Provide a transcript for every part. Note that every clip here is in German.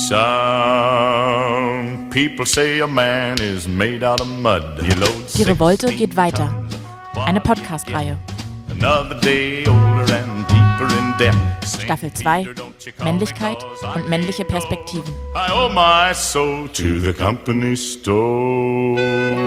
Some people say a man is made out of mud. Die Revolte geht weiter. Eine Podcast-Reihe. Staffel 2. Männlichkeit und männliche Perspektiven. I owe my soul to the company store.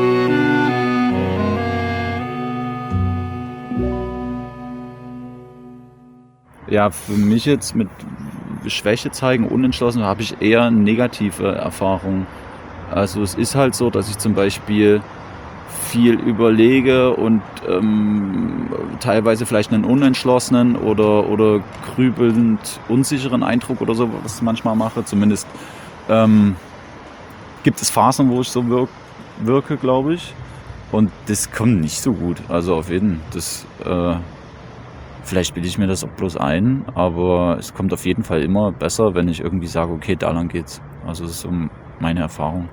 Ja, für mich jetzt mit Schwäche zeigen, unentschlossen, habe ich eher negative Erfahrungen. Also es ist halt so, dass ich zum Beispiel viel überlege und teilweise vielleicht einen unentschlossenen oder grübelnd unsicheren Eindruck oder so, was ich manchmal mache. Zumindest gibt es Phasen, wo ich so wirke, glaube ich. Und das kommt nicht so gut. Also auf jeden Fall. Vielleicht bilde ich mir das auch bloß ein, aber es kommt auf jeden Fall immer besser, wenn ich irgendwie sage, okay, da lang geht's. Also das ist so meine Erfahrung.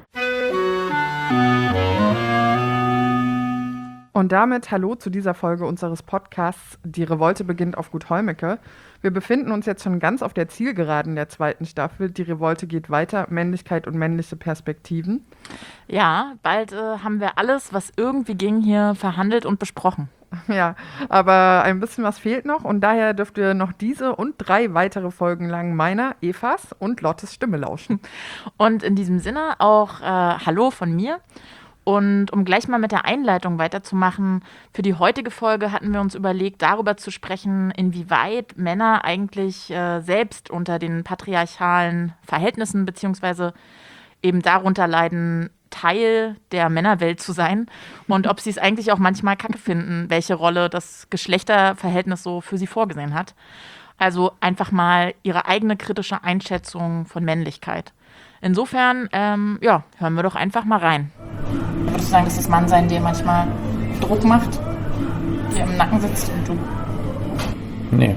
Und damit hallo zu dieser Folge unseres Podcasts Die Revolte beginnt auf Gut Holmecke. Wir befinden uns jetzt schon ganz auf der Zielgeraden der 2. Staffel. Die Revolte geht weiter, Männlichkeit und männliche Perspektiven. Ja, bald haben wir alles, was irgendwie ging, hier verhandelt und besprochen. Ja, aber ein bisschen was fehlt noch und daher dürft ihr noch diese und 3 weitere Folgen lang meiner, Evas und Lottes Stimme lauschen. Und in diesem Sinne auch Hallo von mir. Und um gleich mal mit der Einleitung weiterzumachen, für die heutige Folge hatten wir uns überlegt, darüber zu sprechen, inwieweit Männer eigentlich selbst unter den patriarchalen Verhältnissen beziehungsweise eben darunter leiden, Teil der Männerwelt zu sein und ob sie es eigentlich auch manchmal kacke finden, welche Rolle das Geschlechterverhältnis so für sie vorgesehen hat. Also einfach mal ihre eigene kritische Einschätzung von Männlichkeit. Insofern, hören wir doch einfach mal rein. Würdest du sagen, dass das Mannsein dir manchmal Druck macht, dir im Nacken sitzt und du? Nee.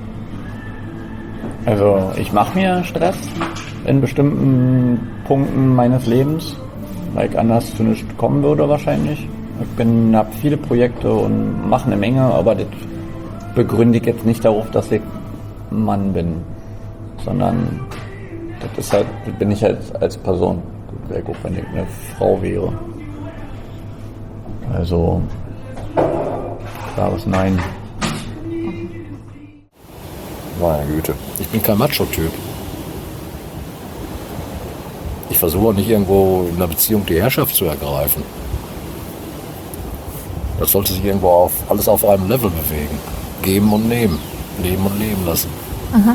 Also ich mache mir Stress in bestimmten Punkten meines Lebens, weil ich anders zu nichts kommen würde wahrscheinlich. Ich habe viele Projekte und mache eine Menge, aber das begründe ich jetzt nicht darauf, dass ich Mann bin, sondern das ist halt, das bin ich halt als Person. Das wäre gut, wenn ich eine Frau wäre. Also klares Nein. Meine Güte, ich bin kein Macho-Typ. Ich versuche auch nicht irgendwo in einer Beziehung die Herrschaft zu ergreifen. Das sollte sich irgendwo alles auf einem Level bewegen. Geben und nehmen. Leben und leben lassen. Mhm.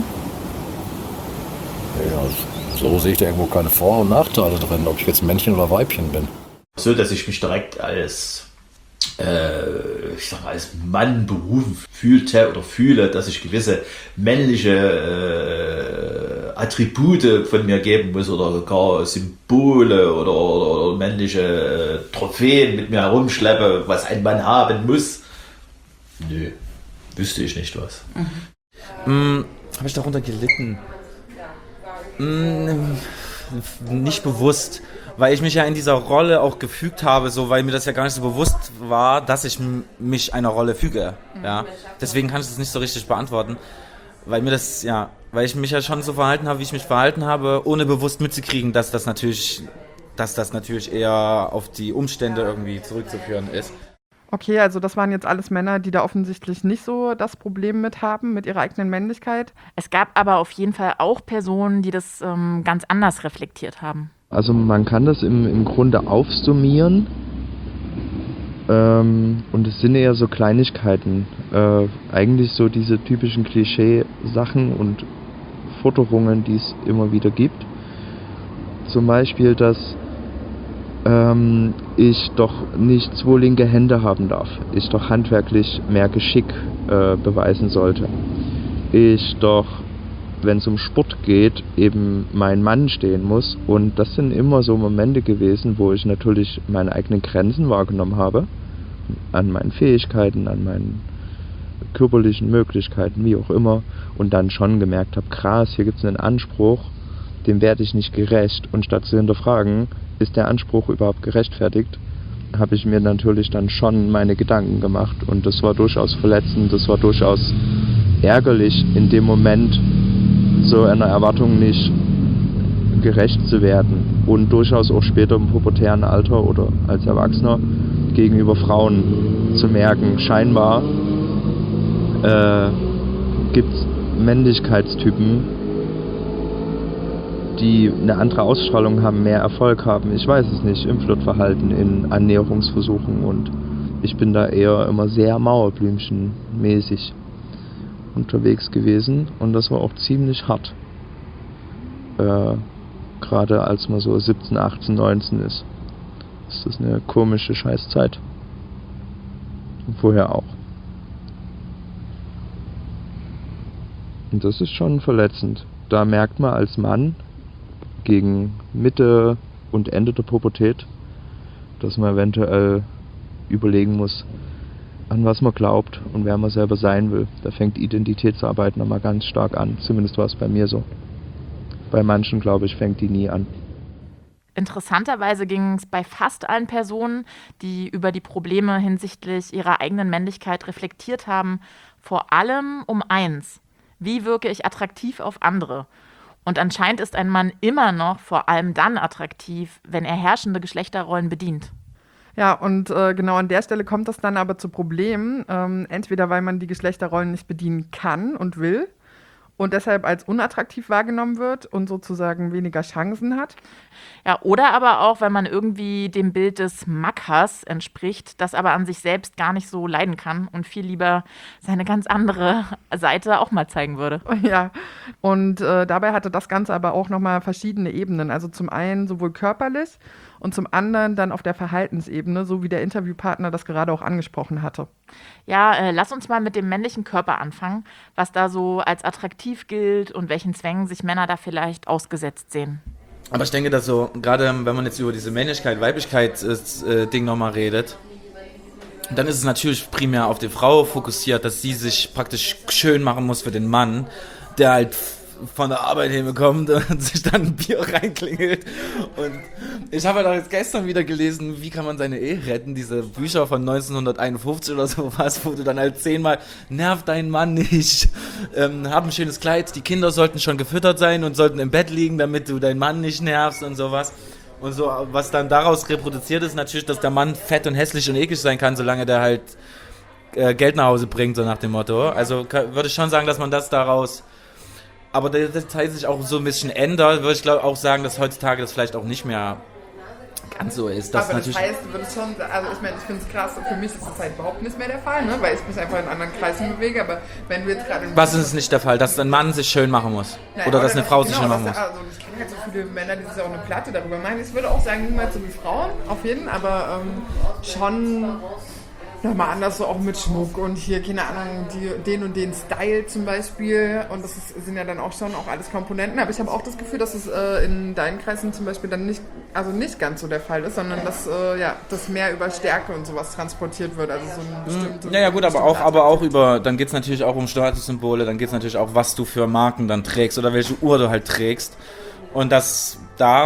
Ja, so sehe ich da irgendwo keine Vor- und Nachteile drin, ob ich jetzt Männchen oder Weibchen bin. So, dass ich mich direkt als Mann berufen fühlte oder fühle, dass ich gewisse männliche Attribute von mir geben muss oder gar Symbole oder männliche Trophäen mit mir herumschleppe, was ein Mann haben muss. Nö, wüsste ich nicht was. Habe ich darunter gelitten? Nicht bewusst, weil ich mich ja in dieser Rolle auch gefügt habe, so, weil mir das ja gar nicht so bewusst war, dass ich mich einer Rolle füge. Ja? Deswegen kann ich das nicht so richtig beantworten, weil ich mich ja schon so verhalten habe, wie ich mich verhalten habe, ohne bewusst mitzukriegen, dass das natürlich eher auf die Umstände irgendwie zurückzuführen ist. Okay, also das waren jetzt alles Männer, die da offensichtlich nicht so das Problem mit haben, mit ihrer eigenen Männlichkeit. Es gab aber auf jeden Fall auch Personen, die das ganz anders reflektiert haben. Also man kann das im Grunde aufsummieren und es sind eher so Kleinigkeiten. Eigentlich so diese typischen Klischee-Sachen und Forderungen, die es immer wieder gibt. Zum Beispiel, dass ich doch nicht 2 linke Hände haben darf. Ich doch handwerklich mehr Geschick beweisen sollte. Ich doch, wenn es um Sport geht, eben mein Mann stehen muss. Und das sind immer so Momente gewesen, wo ich natürlich meine eigenen Grenzen wahrgenommen habe. An meinen Fähigkeiten, an meinen körperlichen Möglichkeiten, wie auch immer. Und dann schon gemerkt habe, krass, hier gibt es einen Anspruch, dem werde ich nicht gerecht. Und statt zu hinterfragen, ist der Anspruch überhaupt gerechtfertigt, habe ich mir natürlich dann schon meine Gedanken gemacht. Und das war durchaus verletzend, das war durchaus ärgerlich, in dem Moment so einer Erwartung nicht gerecht zu werden und durchaus auch später im pubertären Alter oder als Erwachsener gegenüber Frauen zu merken. Scheinbar gibt es Männlichkeitstypen, die eine andere Ausstrahlung haben, mehr Erfolg haben. Ich weiß es nicht, im Flirtverhalten, in Annäherungsversuchen, und ich bin da eher immer sehr Mauerblümchenmäßig unterwegs gewesen und das war auch ziemlich hart. Gerade als man so 17, 18, 19 ist. Das ist eine komische Scheißzeit. Und vorher auch. Und das ist schon verletzend. Da merkt man als Mann gegen Mitte und Ende der Pubertät, dass man eventuell überlegen muss, an was man glaubt und wer man selber sein will. Da fängt Identitätsarbeit nochmal ganz stark an. Zumindest war es bei mir so. Bei manchen, glaube ich, fängt die nie an. Interessanterweise ging es bei fast allen Personen, die über die Probleme hinsichtlich ihrer eigenen Männlichkeit reflektiert haben, vor allem um eins: Wie wirke ich attraktiv auf andere? Und anscheinend ist ein Mann immer noch vor allem dann attraktiv, wenn er herrschende Geschlechterrollen bedient. Ja, und genau an der Stelle kommt das dann aber zu Problemen. Entweder weil man die Geschlechterrollen nicht bedienen kann und will und deshalb als unattraktiv wahrgenommen wird und sozusagen weniger Chancen hat. Ja, oder aber auch, weil man irgendwie dem Bild des Mackers entspricht, das aber an sich selbst gar nicht so leiden kann und viel lieber seine ganz andere Seite auch mal zeigen würde. Ja, und dabei hatte das Ganze aber auch nochmal verschiedene Ebenen. Also zum einen sowohl körperlich und zum anderen dann auf der Verhaltensebene, so wie der Interviewpartner das gerade auch angesprochen hatte. Ja, lass uns mal mit dem männlichen Körper anfangen, was da so als attraktiv gilt und welchen Zwängen sich Männer da vielleicht ausgesetzt sehen. Aber ich denke, dass so, gerade wenn man jetzt über diese Männlichkeit, Weiblichkeit-Ding nochmal redet, dann ist es natürlich primär auf die Frau fokussiert, dass sie sich praktisch schön machen muss für den Mann, der halt von der Arbeit hinbekommt und sich dann ein Bier reinklingelt. Und ich habe halt auch jetzt gestern wieder gelesen, wie kann man seine Ehe retten, diese Bücher von 1951 oder sowas, wo du dann halt 10-mal, nerv deinen Mann nicht, hab ein schönes Kleid, die Kinder sollten schon gefüttert sein und sollten im Bett liegen, damit du deinen Mann nicht nervst und sowas. Und so, was dann daraus reproduziert ist, natürlich, dass der Mann fett und hässlich und eklig sein kann, solange der halt Geld nach Hause bringt, so nach dem Motto. Also würde ich schon sagen, dass man das daraus... Aber der Detail sich auch so ein bisschen ändert, würde ich glaube auch sagen, dass heutzutage das vielleicht auch nicht mehr ganz so ist. Aber das heißt, du würdest schon, also ich meine, ich finde es krass, für mich ist das halt überhaupt nicht mehr der Fall, ne? Weil ich mich einfach in anderen Kreisen bewege, aber wenn du jetzt gerade... Was ist nicht der Fall? Dass ein Mann sich schön machen muss? Nein, oder dass eine Frau sich schön machen muss? Also ich kenne halt so viele Männer, die sich auch eine Platte darüber machen. Ich würde auch sagen, niemals so wie Frauen, auf jeden Fall, aber schon... Nochmal anders, so auch mit Schmuck und hier, keine Ahnung, den und den Style zum Beispiel. Und das sind ja dann auch schon auch alles Komponenten. Aber ich habe auch das Gefühl, dass es in deinen Kreisen zum Beispiel dann nicht ganz so der Fall ist, sondern dass das mehr über Stärke und sowas transportiert wird. Also so ein bestimmtes. Ja, gut, aber auch über, dann geht es natürlich auch um Statussymbole, dann geht es natürlich auch, was du für Marken dann trägst oder welche Uhr du halt trägst. Und das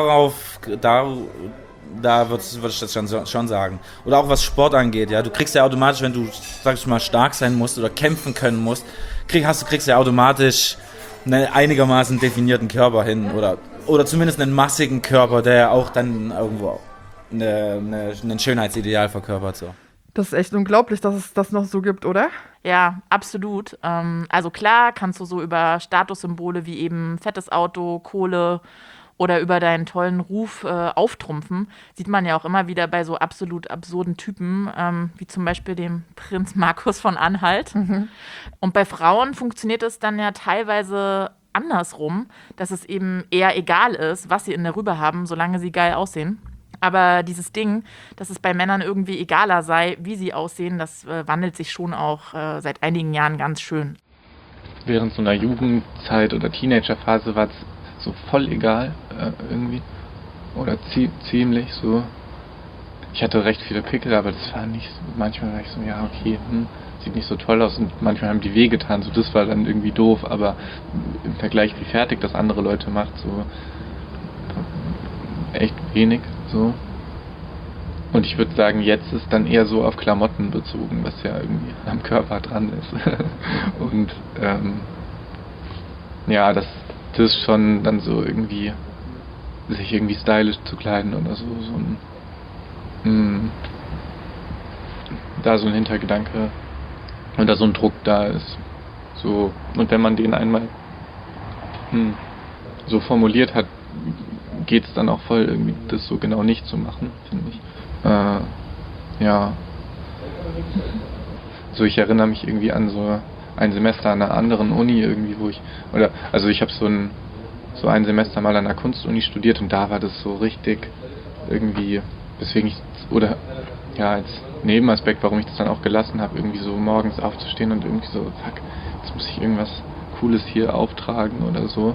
da würde ich das schon sagen. Oder auch was Sport angeht, ja. Du kriegst ja automatisch, wenn du, sag ich mal, stark sein musst oder kämpfen können musst, kriegst ja automatisch einen einigermaßen definierten Körper hin. Oder zumindest einen massigen Körper, der auch dann irgendwo ein Schönheitsideal verkörpert. So. Das ist echt unglaublich, dass es das noch so gibt, oder? Ja, absolut. Also klar kannst du so über Statussymbole wie eben fettes Auto, Kohle oder über deinen tollen Ruf auftrumpfen. Sieht man ja auch immer wieder bei so absolut absurden Typen, wie zum Beispiel dem Prinz Markus von Anhalt. Mhm. Und bei Frauen funktioniert es dann ja teilweise andersrum, dass es eben eher egal ist, was sie in der Rübe haben, solange sie geil aussehen. Aber dieses Ding, dass es bei Männern irgendwie egaler sei, wie sie aussehen, das wandelt sich schon auch seit einigen Jahren ganz schön. Während so einer Jugendzeit oder Teenagerphase war es so voll egal irgendwie. Oder ziemlich so. Ich hatte recht viele Pickel, aber das war nicht so. Manchmal war ich so, ja okay, sieht nicht so toll aus und manchmal haben die wehgetan, so das war dann irgendwie doof, aber im Vergleich wie fertig das andere Leute macht, so echt wenig so. Und ich würde sagen, jetzt ist dann eher so auf Klamotten bezogen, was ja irgendwie am Körper dran ist. Und ja, das ist schon dann so irgendwie sich irgendwie stylisch zu kleiden oder so da so ein Hintergedanke oder so ein Druck da ist. So, und wenn man den einmal so formuliert hat, geht es dann auch voll, irgendwie das so genau nicht zu machen, finde ich. Ja. So, ich erinnere mich irgendwie an so ein Semester an einer anderen Uni irgendwie, ich habe so ein Semester mal an einer Kunstuni studiert und da war das so richtig irgendwie, als Nebenaspekt, warum ich das dann auch gelassen habe, irgendwie so morgens aufzustehen und irgendwie so, fuck, jetzt muss ich irgendwas Cooles hier auftragen oder so.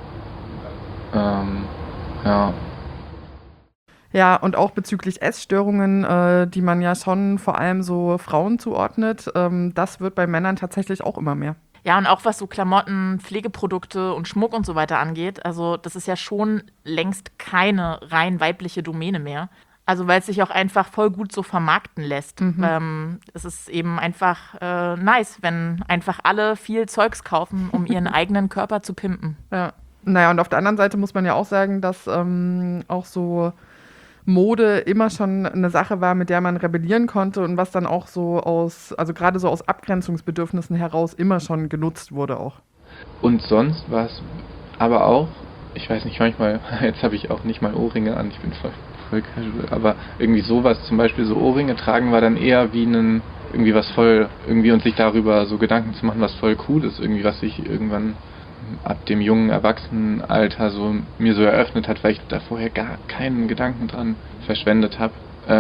Ja. Ja, und auch bezüglich Essstörungen, die man ja schon vor allem so Frauen zuordnet, das wird bei Männern tatsächlich auch immer mehr. Ja, und auch was so Klamotten, Pflegeprodukte und Schmuck und so weiter angeht, also das ist ja schon längst keine rein weibliche Domäne mehr. Also weil es sich auch einfach voll gut so vermarkten lässt. Es ist eben einfach nice, wenn einfach alle viel Zeugs kaufen, um ihren eigenen Körper zu pimpen. Ja. Naja, und auf der anderen Seite muss man ja auch sagen, dass auch so Mode immer schon eine Sache war, mit der man rebellieren konnte und was dann auch so gerade so aus Abgrenzungsbedürfnissen heraus immer schon genutzt wurde auch. Und sonst war es aber auch, ich weiß nicht, manchmal, jetzt habe ich auch nicht mal Ohrringe an, ich bin voll casual, aber irgendwie sowas, zum Beispiel so Ohrringe tragen war dann eher wie irgendwie was voll, irgendwie und sich darüber so Gedanken zu machen, was voll cool ist, irgendwie was sich irgendwann ab dem jungen Erwachsenenalter so mir so eröffnet hat, weil ich da vorher gar keinen Gedanken dran verschwendet habe.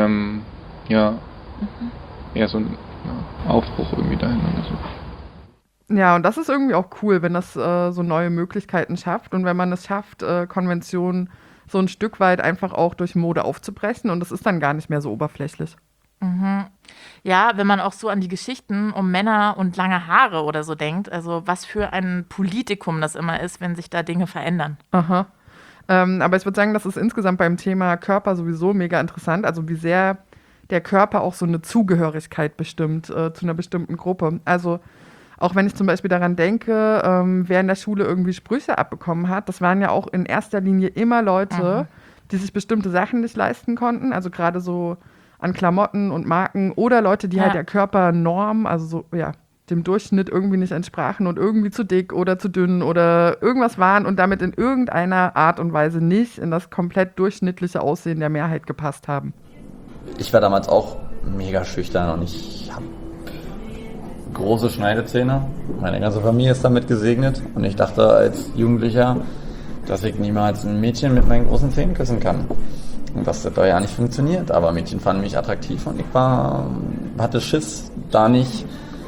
Eher so ein Aufbruch irgendwie dahin oder so. Ja, und das ist irgendwie auch cool, wenn das so neue Möglichkeiten schafft und wenn man es schafft, Konventionen so ein Stück weit einfach auch durch Mode aufzubrechen und es ist dann gar nicht mehr so oberflächlich. Ja, wenn man auch so an die Geschichten um Männer und lange Haare oder so denkt, also was für ein Politikum das immer ist, wenn sich da Dinge verändern. Aha. Aber ich würde sagen, das ist insgesamt beim Thema Körper sowieso mega interessant, also wie sehr der Körper auch so eine Zugehörigkeit bestimmt zu einer bestimmten Gruppe. Also auch wenn ich zum Beispiel daran denke, wer in der Schule irgendwie Sprüche abbekommen hat, das waren ja auch in erster Linie immer Leute, die sich bestimmte Sachen nicht leisten konnten, also gerade so an Klamotten und Marken oder Leute, die halt der Körpernorm, also so, ja, dem Durchschnitt irgendwie nicht entsprachen und irgendwie zu dick oder zu dünn oder irgendwas waren und damit in irgendeiner Art und Weise nicht in das komplett durchschnittliche Aussehen der Mehrheit gepasst haben. Ich war damals auch mega schüchtern und ich habe große Schneidezähne. Meine ganze Familie ist damit gesegnet und ich dachte als Jugendlicher, dass ich niemals ein Mädchen mit meinen großen Zähnen küssen kann. Und das hat doch ja nicht funktioniert, aber Mädchen fanden mich attraktiv und ich hatte Schiss, da nicht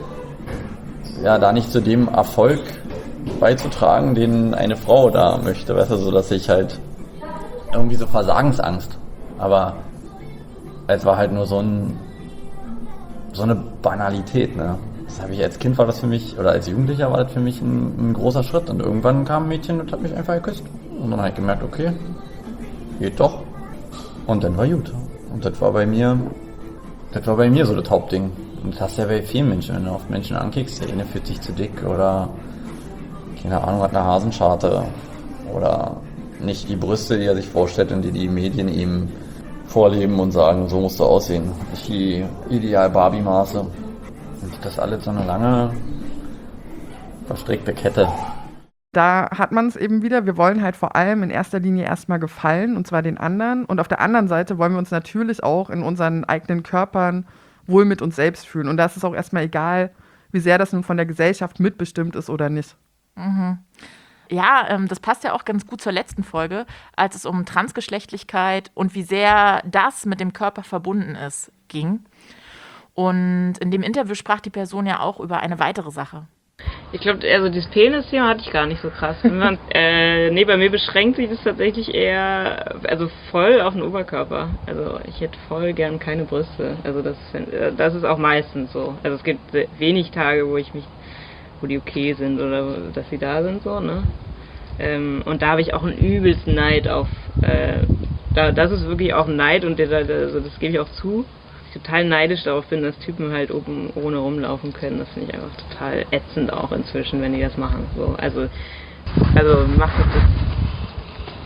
zu dem Erfolg beizutragen, den eine Frau da möchte, weißt du, so dass ich halt irgendwie so Versagensangst, aber es war halt nur so eine Banalität, ne? Das habe ich als Kind war das für mich, oder als Jugendlicher war das für mich ein großer Schritt und irgendwann kam ein Mädchen und hat mich einfach geküsst und dann habe ich gemerkt, okay, geht doch. Und dann war gut. Und das war bei mir so das Hauptding. Und das hast du ja bei vielen Menschen, wenn du auf Menschen ankickst, der eine fühlt sich zu dick oder, keine Ahnung, hat eine Hasenscharte oder nicht die Brüste, die er sich vorstellt und die Medien ihm vorleben und sagen, so musst du aussehen. Nicht die Ideal-Barbie-Maße. Und das alles so eine lange, verstrickte Kette. Da hat man es eben wieder, wir wollen halt vor allem in erster Linie erstmal gefallen, und zwar den anderen. Und auf der anderen Seite wollen wir uns natürlich auch in unseren eigenen Körpern wohl mit uns selbst fühlen. Und da ist es auch erstmal egal, wie sehr das nun von der Gesellschaft mitbestimmt ist oder nicht. Ja, das passt ja auch ganz gut zur letzten Folge, als es um Transgeschlechtlichkeit und wie sehr das mit dem Körper verbunden ist, ging. Und in dem Interview sprach die Person ja auch über eine weitere Sache. Ich glaube, also dieses Penis-Thema hatte ich gar nicht so krass. Bei mir beschränkt sich das tatsächlich eher, also voll auf den Oberkörper. Also ich hätte voll gern keine Brüste. Also das ist auch meistens so. Also es gibt wenig Tage, wo die okay sind oder dass sie da sind, so, ne? Und da habe ich auch einen übelsten Neid auf, das ist wirklich auch ein Neid und das gebe ich auch zu. Total neidisch darauf bin, dass Typen halt oben ohne rumlaufen können. Das finde ich einfach total ätzend auch inzwischen, wenn die das machen. So, also macht das.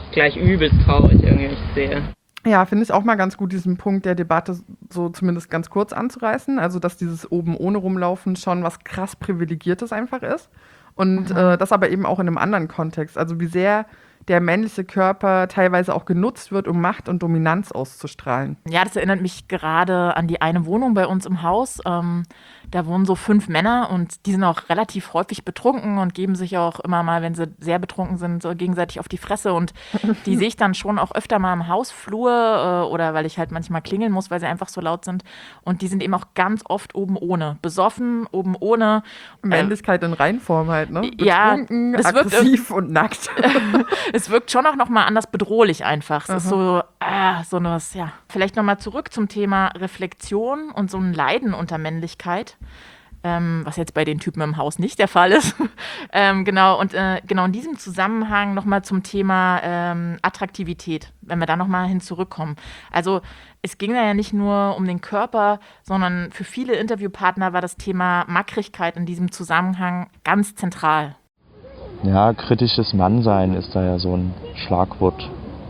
gleich übelst traurig irgendwie, wenn ich das sehe. Ja, finde ich auch mal ganz gut, diesen Punkt der Debatte so zumindest ganz kurz anzureißen. Also, dass dieses oben ohne rumlaufen schon was krass Privilegiertes einfach ist. Und das aber eben auch in einem anderen Kontext. Also, wie sehr der männliche Körper teilweise auch genutzt wird, um Macht und Dominanz auszustrahlen. Ja, das erinnert mich gerade an die eine Wohnung bei uns im Haus. Da wohnen so 5 Männer und die sind auch relativ häufig betrunken und geben sich auch immer mal, wenn sie sehr betrunken sind, so gegenseitig auf die Fresse. Und die sehe ich dann schon auch öfter mal im Hausflur oder weil ich halt manchmal klingeln muss, weil sie einfach so laut sind. Und die sind eben auch ganz oft oben ohne. Besoffen, oben ohne. Männlichkeit in Reinform halt, ne? Betrunken, ja, aggressiv und nackt. Es wirkt schon auch nochmal anders bedrohlich einfach. Es ist so eine, ja. Vielleicht nochmal zurück zum Thema Reflexion und so ein Leiden unter Männlichkeit. Was jetzt bei den Typen im Haus nicht der Fall ist. Genau in diesem Zusammenhang nochmal zum Thema Attraktivität, wenn wir da nochmal hin zurückkommen. Also es ging da ja nicht nur um den Körper, sondern für viele Interviewpartner war das Thema Mackrigkeit in diesem Zusammenhang ganz zentral. Ja, kritisches Mannsein ist da ja so ein Schlagwort.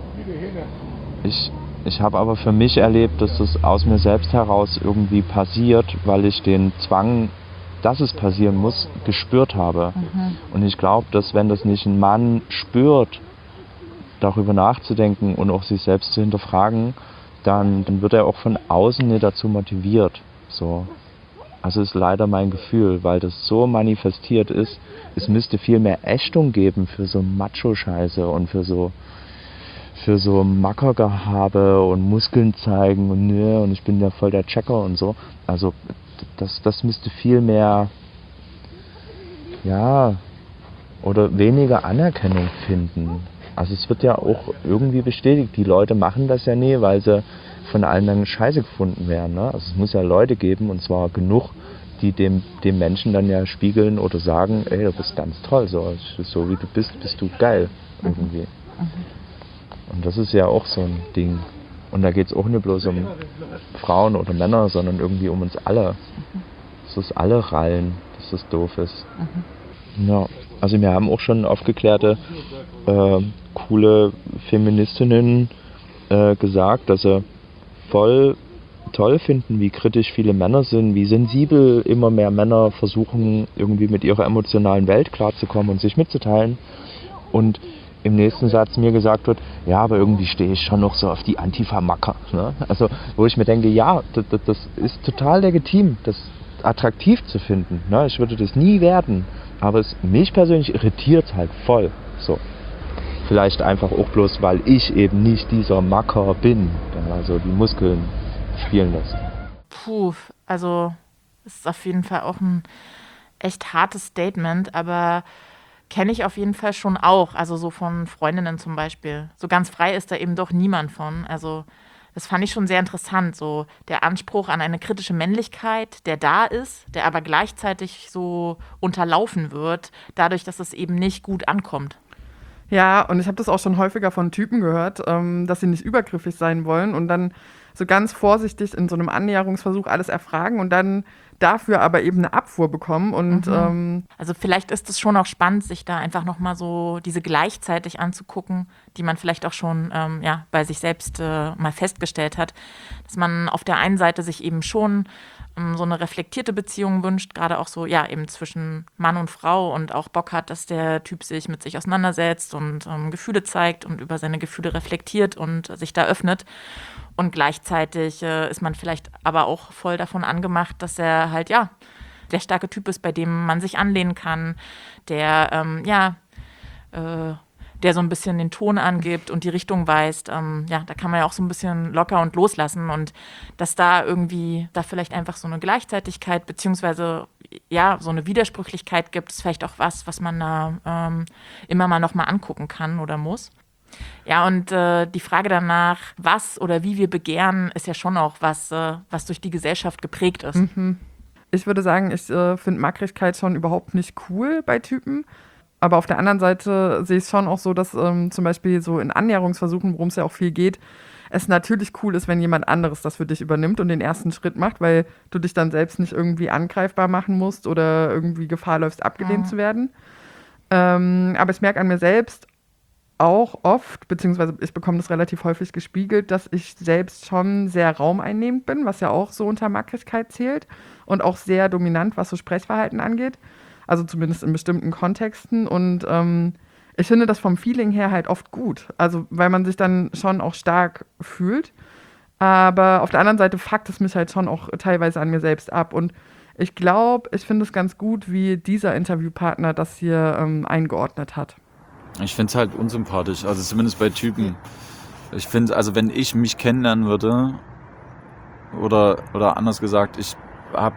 Ich habe aber für mich erlebt, dass das aus mir selbst heraus irgendwie passiert, weil ich den Zwang, dass es passieren muss, gespürt habe. Und ich glaube, dass wenn das nicht ein Mann spürt, darüber nachzudenken und auch sich selbst zu hinterfragen, dann wird er auch von außen nicht dazu motiviert. So. Also ist leider mein Gefühl, weil das so manifestiert ist, es müsste viel mehr Ächtung geben für so Macho-Scheiße und für so Mackergehabe und Muskeln zeigen und ich bin ja voll der Checker und so. Also das müsste viel mehr, ja, oder weniger Anerkennung finden. Also es wird ja auch irgendwie bestätigt, die Leute machen das ja nie, weil sie von allen dann Scheiße gefunden werden. Ne? Also es muss ja Leute geben, und zwar genug, die dem Menschen dann ja spiegeln oder sagen, ey, du bist ganz toll, so wie du bist du geil irgendwie. Und das ist ja auch so ein Ding. Und da geht es auch nicht bloß um Frauen oder Männer, sondern irgendwie um uns alle. Dass das alle rallen, dass das doof ist. Ja, also wir haben auch schon aufgeklärte, coole Feministinnen gesagt, dass sie voll toll finden, wie kritisch viele Männer sind, wie sensibel immer mehr Männer versuchen, irgendwie mit ihrer emotionalen Welt klarzukommen und sich mitzuteilen. Und im nächsten Satz mir gesagt wird, ja, aber irgendwie stehe ich schon noch so auf die Antifa-Macker. Ne? Also, wo ich mir denke, ja, das ist total legitim, das attraktiv zu finden. Ne? Ich würde das nie werden, aber mich persönlich irritiert halt voll. So. Vielleicht einfach auch bloß, weil ich eben nicht dieser Macker bin, der also die Muskeln spielen lässt. Puh, also es ist auf jeden Fall auch ein echt hartes Statement, aber kenne ich auf jeden Fall schon auch, also so von Freundinnen zum Beispiel. So ganz frei ist da eben doch niemand von. Also das fand ich schon sehr interessant, so der Anspruch an eine kritische Männlichkeit, der da ist, der aber gleichzeitig so unterlaufen wird, dadurch, dass es eben nicht gut ankommt. Ja, und ich habe das auch schon häufiger von Typen gehört, dass sie nicht übergriffig sein wollen und dann so ganz vorsichtig in so einem Annäherungsversuch alles erfragen und dann dafür aber eben eine Abfuhr bekommen. Und also vielleicht ist es schon auch spannend, sich da einfach nochmal so diese gleichzeitig anzugucken, die man vielleicht auch schon bei sich selbst mal festgestellt hat, dass man auf der einen Seite sich eben schon so eine reflektierte Beziehung wünscht, gerade auch so, ja, eben zwischen Mann und Frau und auch Bock hat, dass der Typ sich mit sich auseinandersetzt und Gefühle zeigt und über seine Gefühle reflektiert und sich da öffnet. Und gleichzeitig ist man vielleicht aber auch voll davon angemacht, dass er halt, ja, der starke Typ ist, bei dem man sich anlehnen kann, der, der so ein bisschen den Ton angibt und die Richtung weist. Da kann man ja auch so ein bisschen locker und loslassen. Und dass da vielleicht einfach so eine Gleichzeitigkeit beziehungsweise ja, so eine Widersprüchlichkeit gibt, ist vielleicht auch was man da immer mal nochmal angucken kann oder muss. Ja, und die Frage danach, was oder wie wir begehren, ist ja schon auch was durch die Gesellschaft geprägt ist. Ich würde sagen, ich finde Mackrigkeit schon überhaupt nicht cool bei Typen. Aber auf der anderen Seite sehe ich es schon auch so, dass zum Beispiel so in Annäherungsversuchen, worum es ja auch viel geht, es natürlich cool ist, wenn jemand anderes das für dich übernimmt und den ersten Schritt macht, weil du dich dann selbst nicht irgendwie angreifbar machen musst oder irgendwie Gefahr läufst, abgelehnt zu werden. Aber ich merke an mir selbst, auch oft, beziehungsweise ich bekomme das relativ häufig gespiegelt, dass ich selbst schon sehr raumeinnehmend bin, was ja auch so unter Mackrigkeit zählt und auch sehr dominant, was so Sprechverhalten angeht. Also zumindest in bestimmten Kontexten. Und ich finde das vom Feeling her halt oft gut. Also weil man sich dann schon auch stark fühlt. Aber auf der anderen Seite fuckt es mich halt schon auch teilweise an mir selbst ab. Und ich glaube, ich finde es ganz gut, wie dieser Interviewpartner das hier eingeordnet hat. Ich finde es halt unsympathisch, also zumindest bei Typen. Ich finde, also wenn ich mich kennenlernen würde, oder anders gesagt, ich habe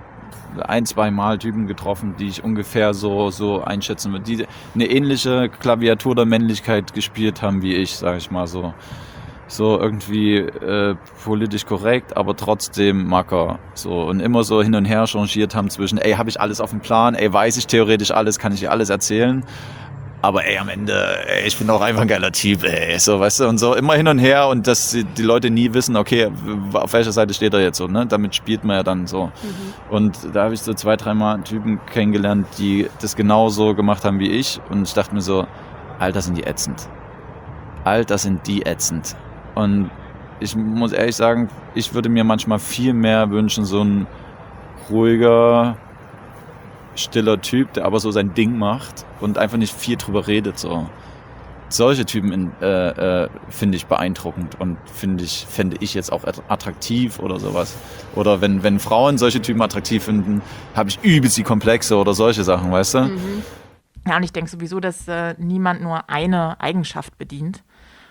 1-2 Mal Typen getroffen, die ich ungefähr so einschätzen würde, die eine ähnliche Klaviatur der Männlichkeit gespielt haben wie ich, sage ich mal so. So irgendwie politisch korrekt, aber trotzdem Macker. So, und immer so hin und her changiert haben zwischen, ey, habe ich alles auf dem Plan, ey, weiß ich theoretisch alles, kann ich dir alles erzählen. Aber ey, am Ende, ey, ich bin auch einfach ein geiler Typ, ey, so, weißt du, und so immer hin und her und dass die Leute nie wissen, okay, auf welcher Seite steht er jetzt so, ne, damit spielt man ja dann so. Mhm. Und da habe ich so 2-3 Mal Typen kennengelernt, die das genauso gemacht haben wie ich und ich dachte mir so, Alter, sind die ätzend. Alter, sind die ätzend. Und ich muss ehrlich sagen, ich würde mir manchmal viel mehr wünschen, so ein ruhiger, stiller Typ, der aber so sein Ding macht und einfach nicht viel drüber redet. So. Solche Typen finde ich beeindruckend und fände ich jetzt auch attraktiv oder sowas. Oder wenn Frauen solche Typen attraktiv finden, habe ich übelst die Komplexe oder solche Sachen, weißt du? Mhm. Ja, und ich denke sowieso, dass niemand nur eine Eigenschaft bedient.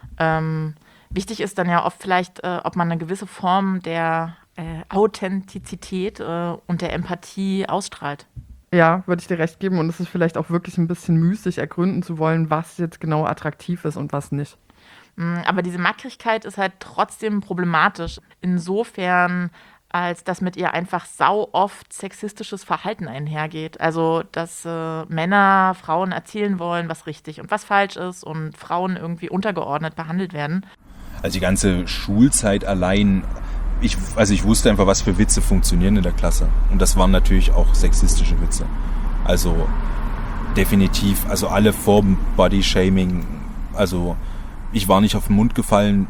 Wichtig ist dann ja oft vielleicht, ob man eine gewisse Form der Authentizität und der Empathie ausstrahlt. Ja, würde ich dir recht geben. Und es ist vielleicht auch wirklich ein bisschen müßig, ergründen zu wollen, was jetzt genau attraktiv ist und was nicht. Aber diese Mackrigkeit ist halt trotzdem problematisch. Insofern, als dass mit ihr einfach sau oft sexistisches Verhalten einhergeht. Also, dass Männer Frauen erzählen wollen, was richtig und was falsch ist und Frauen irgendwie untergeordnet behandelt werden. Also die ganze Schulzeit allein, ich wusste einfach, was für Witze funktionieren in der Klasse. Und das waren natürlich auch sexistische Witze. Also definitiv, also alle Formen Body-Shaming, also ich war nicht auf den Mund gefallen.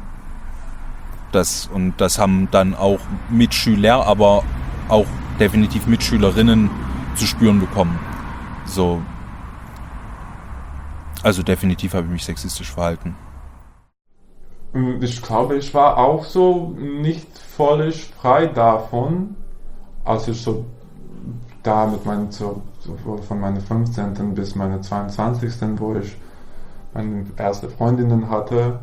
Das haben dann auch Mitschüler, aber auch definitiv Mitschülerinnen zu spüren bekommen. So. Also definitiv habe ich mich sexistisch verhalten. Ich glaube, ich war auch so nicht völlig frei davon, als ich so da mit meinen, so von meiner 15. bis meine 22. wo ich meine erste Freundinnen hatte.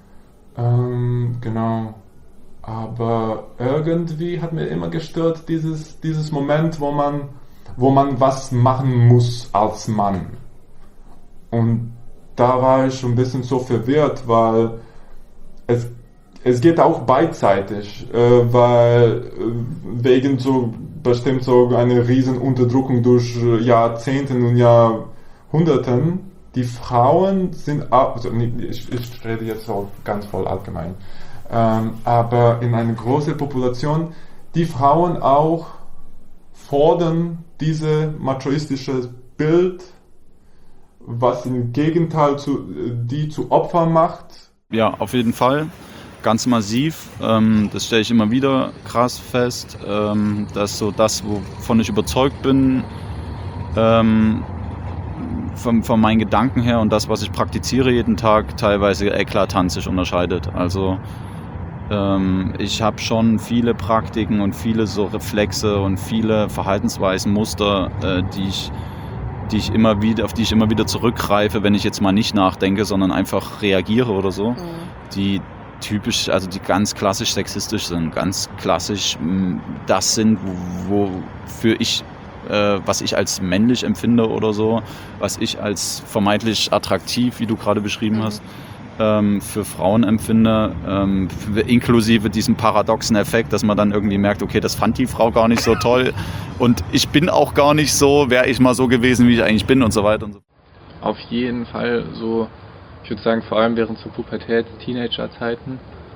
Genau. Aber irgendwie hat mir immer gestört dieses Moment, wo man was machen muss als Mann. Und da war ich ein bisschen so verwirrt, weil es geht auch beidseitig, weil wegen so bestimmt so eine riesen Unterdrückung durch Jahrzehnten und Jahrhunderten, die Frauen sind auch, also ich rede jetzt so ganz voll allgemein, aber in einer großen Population, die Frauen auch fordern diese machoistische Bild, was im Gegenteil zu Opfern macht. Ja, auf jeden Fall. Ganz massiv. Das stelle ich immer wieder krass fest, dass so das, wovon ich überzeugt bin, von meinen Gedanken her und das, was ich praktiziere jeden Tag, teilweise eklatant sich unterscheidet. Also ich habe schon viele Praktiken und viele so Reflexe und viele Verhaltensweisen, Muster, auf die ich immer wieder zurückgreife, wenn ich jetzt mal nicht nachdenke, sondern einfach reagiere oder so, die typisch, also die ganz klassisch sexistisch sind, ganz klassisch das sind, wofür ich, was ich als männlich empfinde oder so, was ich als vermeintlich attraktiv, wie du gerade beschrieben hast, für Frauen empfinde, inklusive diesem paradoxen Effekt, dass man dann irgendwie merkt, okay, das fand die Frau gar nicht so toll und ich bin auch gar nicht so, wäre ich mal so gewesen, wie ich eigentlich bin und so weiter und so. Auf jeden Fall so, ich würde sagen, vor allem während so Pubertät, Teenager-Zeiten,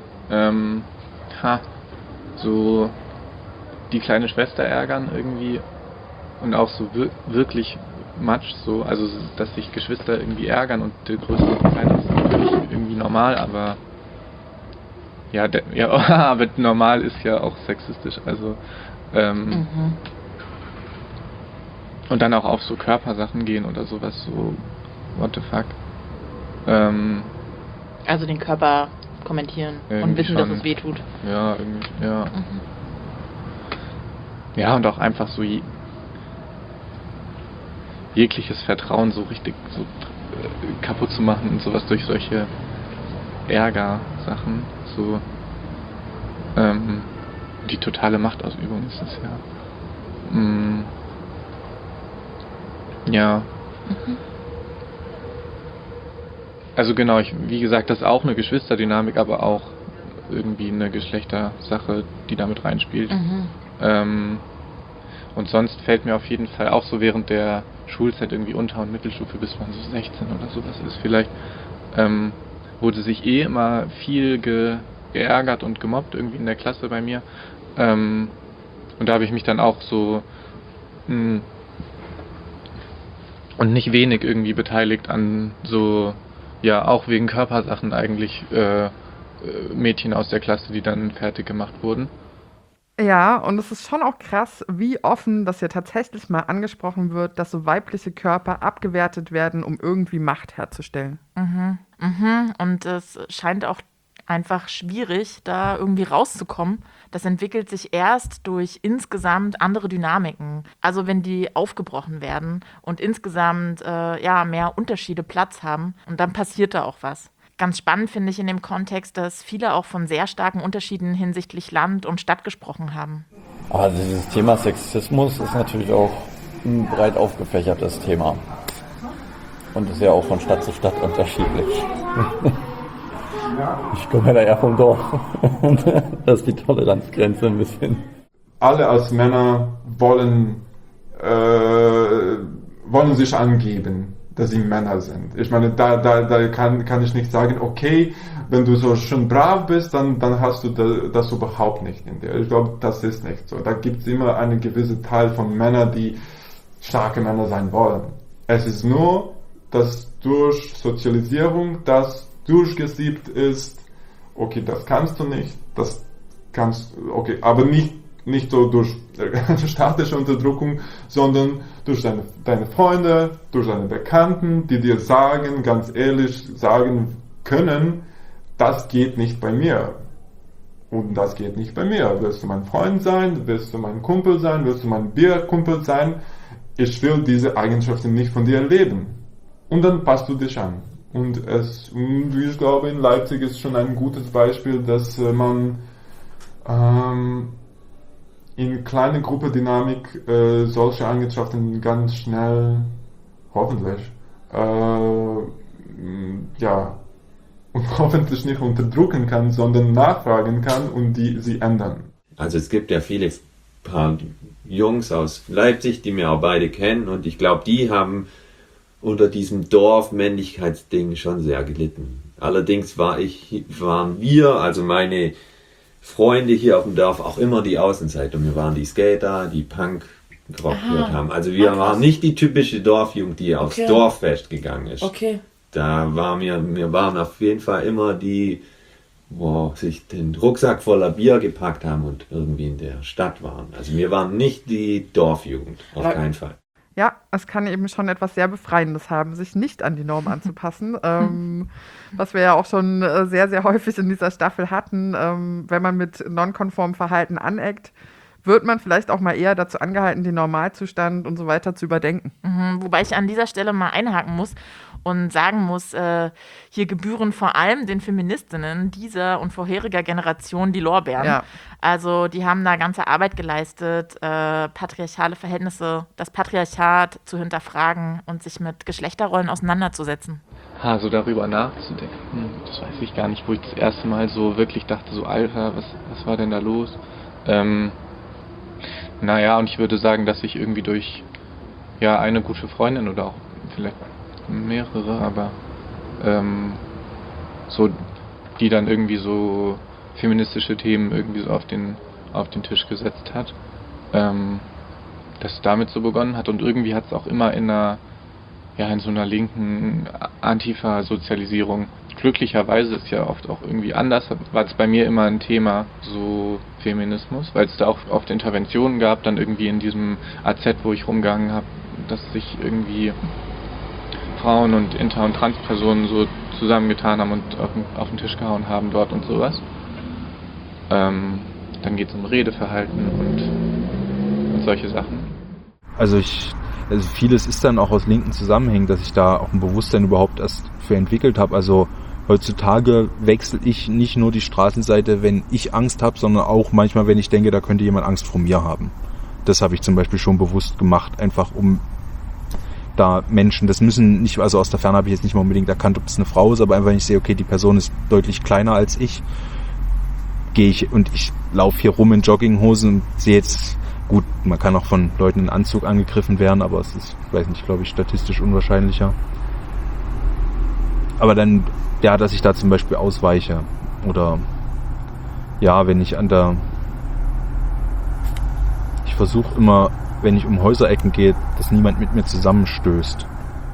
so die kleine Schwester ärgern irgendwie und auch so wirklich much so. Also, dass sich Geschwister irgendwie ärgern und der größte Zeit ist natürlich irgendwie normal, aber ja, aber normal ist ja auch sexistisch. Also, und dann auch auf so Körpersachen gehen oder sowas, so, what the fuck. Also den Körper kommentieren und wissen, schon, dass es weh tut. Ja, irgendwie, ja. Ja, und auch einfach so jegliches Vertrauen so richtig so kaputt zu machen und sowas durch solche Ärger-Sachen, so die totale Machtausübung ist es ja. Ja. Also genau, wie gesagt, das ist auch eine Geschwisterdynamik, aber auch irgendwie eine Geschlechtersache, die damit reinspielt. Und sonst fällt mir auf jeden Fall auch so während der Schulzeit irgendwie Unter- und Mittelstufe, bis man so 16 oder sowas ist vielleicht, wurde sich immer viel geärgert und gemobbt irgendwie in der Klasse bei mir. Und da habe ich mich dann auch so und nicht wenig irgendwie beteiligt an so, ja, auch wegen Körpersachen eigentlich Mädchen aus der Klasse, die dann fertig gemacht wurden. Ja, und es ist schon auch krass, wie offen das hier tatsächlich mal angesprochen wird, dass so weibliche Körper abgewertet werden, um irgendwie Macht herzustellen. Und es scheint auch einfach schwierig, da irgendwie rauszukommen. Das entwickelt sich erst durch insgesamt andere Dynamiken. Also wenn die aufgebrochen werden und insgesamt mehr Unterschiede Platz haben und dann passiert da auch was. Ganz spannend finde ich in dem Kontext, dass viele auch von sehr starken Unterschieden hinsichtlich Land und Stadt gesprochen haben. Aber dieses Thema Sexismus ist natürlich auch ein breit aufgefächertes Thema. Und ist ja auch von Stadt zu Stadt unterschiedlich. Ich komme ja eher vom Dorf. Das ist die Toleranzgrenze ein bisschen. Alle als Männer wollen sich angeben, dass sie Männer sind. Ich meine, da kann ich nicht sagen, okay, wenn du so schön brav bist, dann hast du das überhaupt nicht in dir. Ich glaube, das ist nicht so. Da gibt es immer einen gewissen Teil von Männern, die starke Männer sein wollen. Es ist nur, dass durch Sozialisierung das durchgesiebt ist, okay, das kannst du nicht, okay, aber nicht so durch staatliche Unterdrückung, sondern durch deine Freunde, durch deine Bekannten, die dir sagen, ganz ehrlich sagen können, das geht nicht bei mir. Und das geht nicht bei mir. Willst du mein Freund sein? Willst du mein Kumpel sein? Willst du mein Bierkumpel sein? Ich will diese Eigenschaften nicht von dir erleben. Und dann passt du dich an. Und ich glaube, in Leipzig ist schon ein gutes Beispiel, dass man in kleine Gruppendynamik solche Eigenschaften ganz schnell, hoffentlich, und hoffentlich nicht unterdrücken kann, sondern nachfragen kann und sie ändern. Also es gibt ja viele paar Jungs aus Leipzig, die wir auch beide kennen, und ich glaube, die haben unter diesem Dorf-Männlichkeitsding schon sehr gelitten. Allerdings waren wir, also meine Freunde hier auf dem Dorf, auch immer die Außenseiter. Wir waren die Skater, die Punk-Rock gehört haben. Also wir waren nicht die typische Dorfjugend, die aufs Dorffest gegangen ist. Okay. Da waren wir waren auf jeden Fall immer die, wo sich den Rucksack voller Bier gepackt haben und irgendwie in der Stadt waren. Also wir waren nicht die Dorfjugend, auf keinen Fall. Ja, es kann eben schon etwas sehr Befreiendes haben, sich nicht an die Norm anzupassen, was wir ja auch schon sehr, sehr häufig in dieser Staffel hatten. Wenn man mit nonkonformem Verhalten aneckt, wird man vielleicht auch mal eher dazu angehalten, den Normalzustand und so weiter zu überdenken. Wobei ich an dieser Stelle mal einhaken muss und sagen muss, hier gebühren vor allem den Feministinnen dieser und vorheriger Generation die Lorbeeren. Ja. Also die haben da ganze Arbeit geleistet, patriarchale Verhältnisse, das Patriarchat zu hinterfragen und sich mit Geschlechterrollen auseinanderzusetzen. So darüber nachzudenken, das weiß ich gar nicht, wo ich das erste Mal so wirklich dachte, so Alter, was war denn da los? Und ich würde sagen, dass ich irgendwie durch eine gute Freundin oder auch vielleicht mehrere, aber so, die dann irgendwie so feministische Themen irgendwie so auf den Tisch gesetzt hat, das damit so begonnen hat und irgendwie hat es auch immer in so einer linken Antifa-Sozialisierung. Glücklicherweise ist ja oft auch irgendwie anders, war es bei mir immer ein Thema, so Feminismus, weil es da auch oft Interventionen gab, dann irgendwie in diesem AZ, wo ich rumgegangen habe, dass sich irgendwie Frauen und Inter- und Transpersonen so zusammengetan haben und auf den Tisch gehauen haben dort und sowas. Dann geht es um Redeverhalten und solche Sachen. Also vieles ist dann auch aus linken Zusammenhängen, dass ich da auch ein Bewusstsein überhaupt erst für entwickelt habe. Also heutzutage wechsle ich nicht nur die Straßenseite, wenn ich Angst habe, sondern auch manchmal, wenn ich denke, da könnte jemand Angst vor mir haben. Das habe ich zum Beispiel schon bewusst gemacht, einfach um da Menschen, das müssen nicht, also aus der Ferne habe ich jetzt nicht mal unbedingt erkannt, ob es eine Frau ist, aber einfach wenn ich sehe, okay, die Person ist deutlich kleiner als ich, gehe ich und ich laufe hier rum in Jogginghosen und sehe jetzt, gut, man kann auch von Leuten in Anzug angegriffen werden, aber es ist, weiß nicht, glaube ich, statistisch unwahrscheinlicher. Aber dann, ja, dass ich da zum Beispiel ausweiche oder ja, wenn ich ich versuche immer, wenn ich um Häuserecken gehe, dass niemand mit mir zusammenstößt.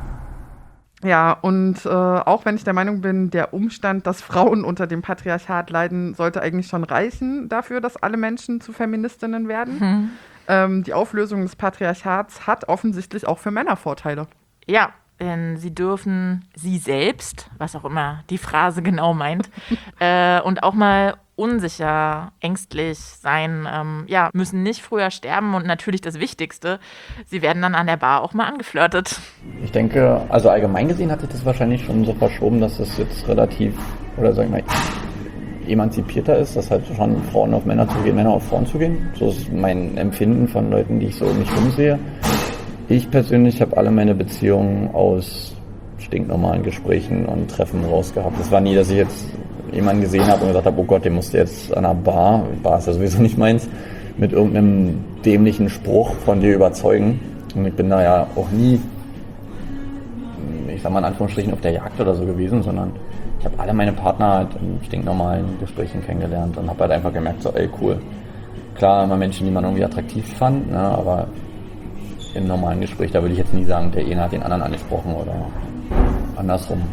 Ja, und auch wenn ich der Meinung bin, der Umstand, dass Frauen unter dem Patriarchat leiden, sollte eigentlich schon reichen dafür, dass alle Menschen zu Feministinnen werden. Die Auflösung des Patriarchats hat offensichtlich auch für Männer Vorteile. Ja, denn sie dürfen sie selbst, was auch immer die Phrase genau meint, und auch mal unsicher, ängstlich sein, müssen nicht früher sterben und natürlich das Wichtigste, sie werden dann an der Bar auch mal angeflirtet. Ich denke, also allgemein gesehen hat sich das wahrscheinlich schon so verschoben, dass es jetzt relativ, oder sagen wir mal, emanzipierter ist, dass halt schon Frauen auf Männer zugehen, Männer auf Frauen zugehen. So ist mein Empfinden von Leuten, die ich so um mich rumsehe. Ich persönlich habe alle meine Beziehungen aus stinknormalen Gesprächen und Treffen rausgehabt. Es war nie, dass ich jetzt jemanden gesehen habe und gesagt habe, oh Gott, den musst du jetzt an einer Bar ist ja sowieso nicht meins, mit irgendeinem dämlichen Spruch von dir überzeugen. Und ich bin da ja auch nie, ich sag mal in Anführungsstrichen, auf der Jagd oder so gewesen, sondern ich habe alle meine Partner halt in stinknormalen Gesprächen kennengelernt und habe halt einfach gemerkt, so ey, cool. Klar, immer Menschen, die man irgendwie attraktiv fand, ne, aber im normalen Gespräch, da würde ich jetzt nie sagen, der eine hat den anderen angesprochen oder andersrum.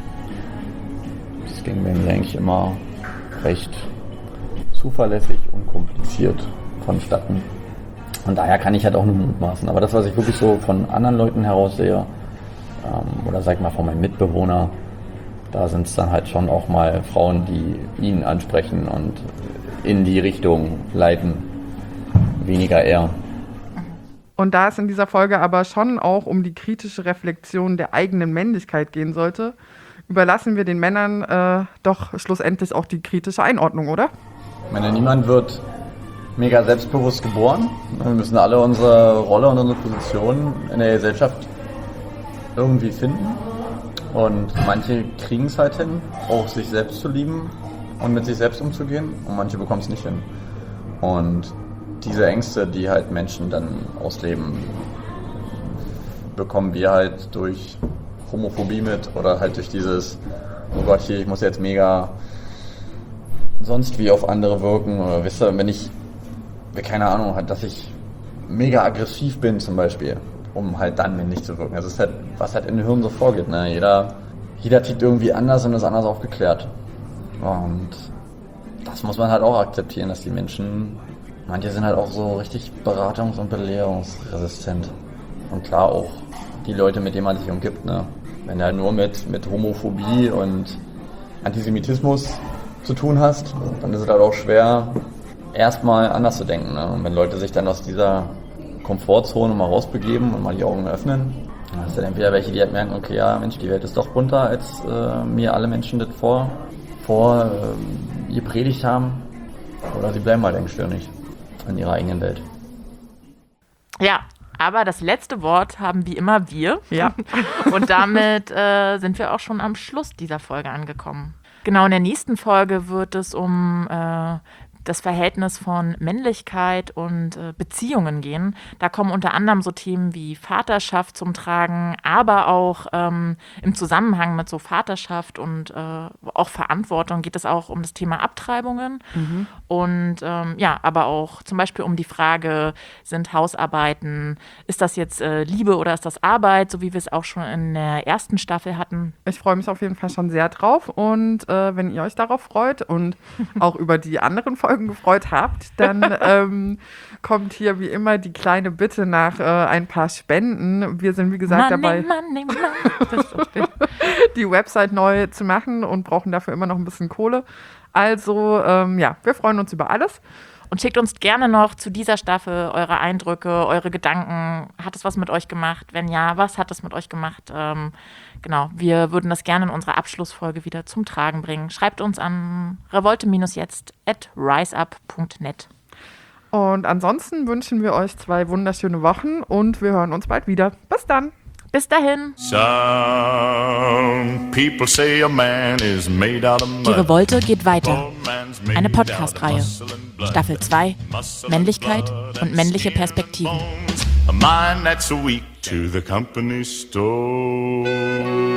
Das ging mir eigentlich immer recht zuverlässig und kompliziert vonstatten. Und daher kann ich halt auch nur mutmaßen. Aber das, was ich wirklich so von anderen Leuten heraussehe, oder sag ich mal von meinem Mitbewohner, da sind es dann halt schon auch mal Frauen, die ihn ansprechen und in die Richtung leiten. Weniger er. Und da es in dieser Folge aber schon auch um die kritische Reflexion der eigenen Männlichkeit gehen sollte, überlassen wir den Männern doch schlussendlich auch die kritische Einordnung, oder? Ich meine, niemand wird mega selbstbewusst geboren. Wir müssen alle unsere Rolle und unsere Position in der Gesellschaft irgendwie finden. Und manche kriegen es halt hin, auch sich selbst zu lieben und mit sich selbst umzugehen. Und manche bekommen es nicht hin. Und diese Ängste, die halt Menschen dann ausleben, bekommen wir halt durch Homophobie mit oder halt durch dieses, oh Gott, hier, ich muss jetzt mega sonst wie auf andere wirken. Oder wisst ihr, wenn ich, keine Ahnung, halt, dass ich mega aggressiv bin zum Beispiel, um halt dann männlich zu wirken. Das ist halt, was halt in den Hirn so vorgeht. Ne? Jeder tickt irgendwie anders und ist anders aufgeklärt. Und das muss man halt auch akzeptieren, dass die Menschen, manche sind halt auch so richtig beratungs- und belehrungsresistent. Und klar auch die Leute, mit denen man sich umgibt. Ne? Wenn du halt nur mit Homophobie und Antisemitismus zu tun hast, dann ist es halt auch schwer, erstmal anders zu denken. Ne? Und wenn Leute sich dann aus dieser Komfortzone mal rausbegeben und mal die Augen öffnen, dann hast du dann entweder welche, die halt merken, okay, ja, Mensch, die Welt ist doch bunter, als mir alle Menschen das gepredigt haben. Oder sie bleiben halt engstirnig in ihrer eigenen Welt. Ja, aber das letzte Wort haben wie immer wir. Ja. Und damit sind wir auch schon am Schluss dieser Folge angekommen. Genau, in der nächsten Folge wird es um das Verhältnis von Männlichkeit und Beziehungen gehen. Da kommen unter anderem so Themen wie Vaterschaft zum Tragen, aber auch im Zusammenhang mit so Vaterschaft und auch Verantwortung geht es auch um das Thema Abtreibungen. Und aber auch zum Beispiel um die Frage, sind Hausarbeiten, ist das jetzt Liebe oder ist das Arbeit, so wie wir es auch schon in der ersten Staffel hatten. Ich freue mich auf jeden Fall schon sehr drauf und wenn ihr euch darauf freut und auch über die anderen Folgen gefreut habt, dann kommt hier wie immer die kleine Bitte nach ein paar Spenden. Wir sind wie gesagt dabei, die Website neu zu machen und brauchen dafür immer noch ein bisschen Kohle. Also wir freuen uns über alles. Und schickt uns gerne noch zu dieser Staffel eure Eindrücke, eure Gedanken. Hat es was mit euch gemacht? Wenn ja, was hat es mit euch gemacht? Genau, wir würden das gerne in unserer Abschlussfolge wieder zum Tragen bringen. Schreibt uns an revolte-jetzt@riseup.net. Und ansonsten wünschen wir euch 2 wunderschöne Wochen und wir hören uns bald wieder. Bis dann. Bis dahin. Some people say a man is made out of mud. Die Revolte geht weiter. Eine Podcast-Reihe. Staffel 2. Männlichkeit und männliche Perspektiven. A mind that's weak to the company store.